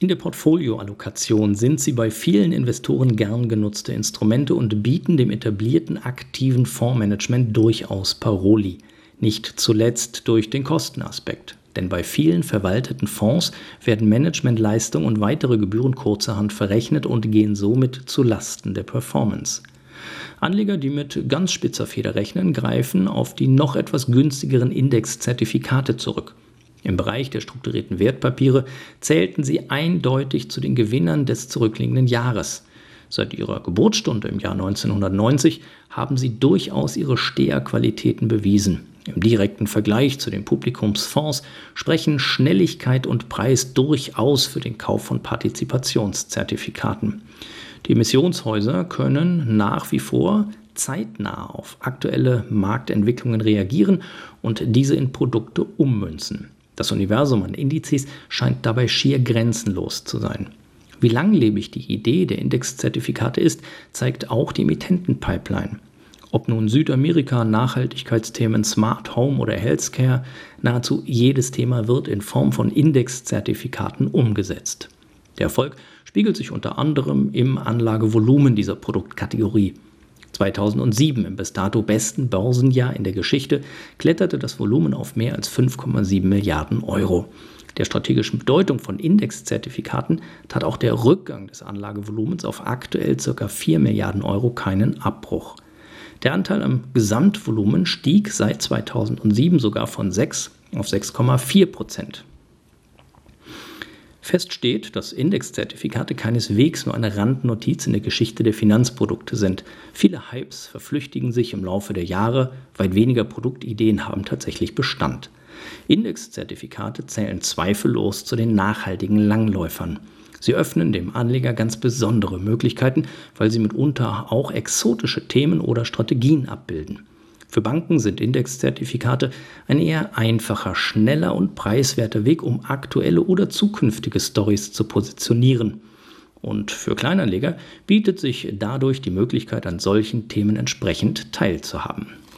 In der Portfolioallokation sind sie bei vielen Investoren gern genutzte Instrumente und bieten dem etablierten aktiven Fondsmanagement durchaus Paroli. Nicht zuletzt durch den Kostenaspekt. Denn bei vielen verwalteten Fonds werden Managementleistungen und weitere Gebühren kurzerhand verrechnet und gehen somit zu Lasten der Performance. Anleger, die mit ganz spitzer Feder rechnen, greifen auf die noch etwas günstigeren Indexzertifikate zurück. Im Bereich der strukturierten Wertpapiere zählten sie eindeutig zu den Gewinnern des zurückliegenden Jahres. Seit ihrer Geburtsstunde im Jahr 1990 haben sie durchaus ihre Steherqualitäten bewiesen. Im direkten Vergleich zu den Publikumsfonds sprechen Schnelligkeit und Preis durchaus für den Kauf von Partizipationszertifikaten. Die Emissionshäuser können nach wie vor zeitnah auf aktuelle Marktentwicklungen reagieren und diese in Produkte ummünzen. Das Universum an Indizes scheint dabei schier grenzenlos zu sein. Wie langlebig die Idee der Indexzertifikate ist, zeigt auch die Emittentenpipeline. Ob nun Südamerika, Nachhaltigkeitsthemen, Smart Home oder Healthcare, nahezu jedes Thema wird in Form von Indexzertifikaten umgesetzt. Der Erfolg spiegelt sich unter anderem im Anlagevolumen dieser Produktkategorie. 2007, im bis dato besten Börsenjahr in der Geschichte, kletterte das Volumen auf mehr als 5,7 Milliarden Euro. Der strategischen Bedeutung von Indexzertifikaten tat auch der Rückgang des Anlagevolumens auf aktuell ca. 4 Milliarden Euro keinen Abbruch. Der Anteil am Gesamtvolumen stieg seit 2007 sogar von 6 auf 6,4%. Fest steht, dass Indexzertifikate keineswegs nur eine Randnotiz in der Geschichte der Finanzprodukte sind. Viele Hypes verflüchtigen sich im Laufe der Jahre, weit weniger Produktideen haben tatsächlich Bestand. Indexzertifikate zählen zweifellos zu den nachhaltigen Langläufern. Sie öffnen dem Anleger ganz besondere Möglichkeiten, weil sie mitunter auch exotische Themen oder Strategien abbilden. Für Banken sind Indexzertifikate ein eher einfacher, schneller und preiswerter Weg, um aktuelle oder zukünftige Storys zu positionieren. Und für Kleinanleger bietet sich dadurch die Möglichkeit, an solchen Themen entsprechend teilzuhaben.